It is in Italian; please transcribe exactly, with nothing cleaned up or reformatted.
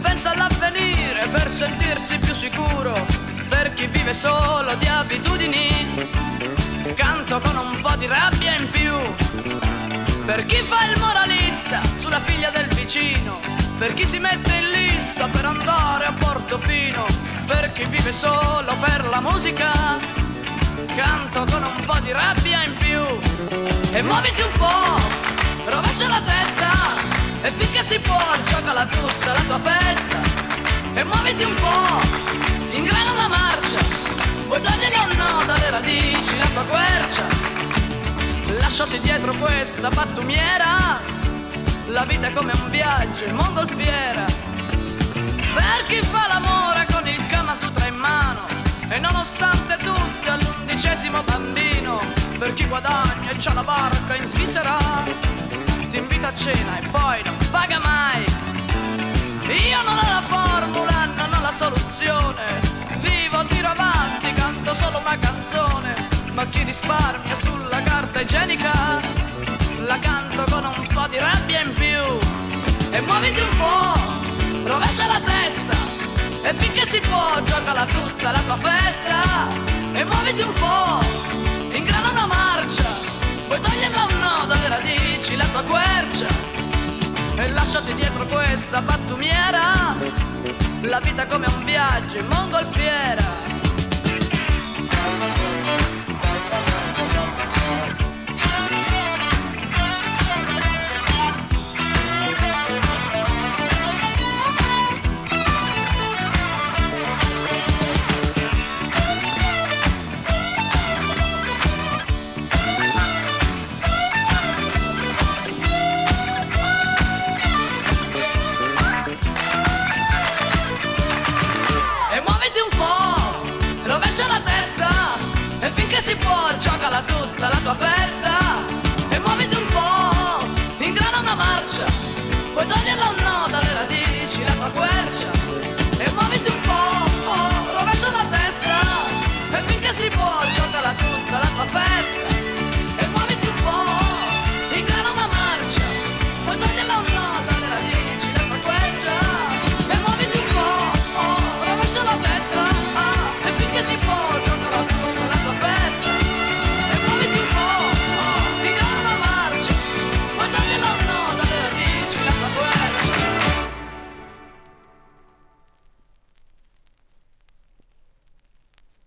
pensa all'avvenire per sentirsi più sicuro. Per chi vive solo di abitudini, canto con un po' di rabbia in più. Per chi fa il moralista sulla figlia del vicino, per chi si mette in lista per andare a Portofino, per chi vive solo per la musica, canto con un po' di rabbia in più. E muoviti un po', rovescia la testa, e finché si può giocala tutta la tua festa. E muoviti un po', ingrana la marcia, vuoi togliere o no dalle radici la tua quercia. Lasciati dietro questa pattumiera, la vita è come un viaggio in mongolfiera. Per chi fa l'amore con il Kama Sutra in mano, e nonostante tutto all'undicesimo bambino. Per chi guadagna e c'ha la barca in Svizzera, ti invita a cena e poi non paga mai. Io non ho la formula, non ho la soluzione, vivo, tiro avanti, canto solo una canzone. Ma chi risparmia sulla carta igienica, la canto con un po' di rabbia in più. E muoviti un po', rovescia la testa, e finché si può giocala tutta la tua festa. E muoviti un po', ingrana una marcia, puoi toglierla o no dalle radici la tua quercia. E lasciati dietro questa pattumiera, la vita come un viaggio in mongolfiera. Si può, giocala tutta la tua festa.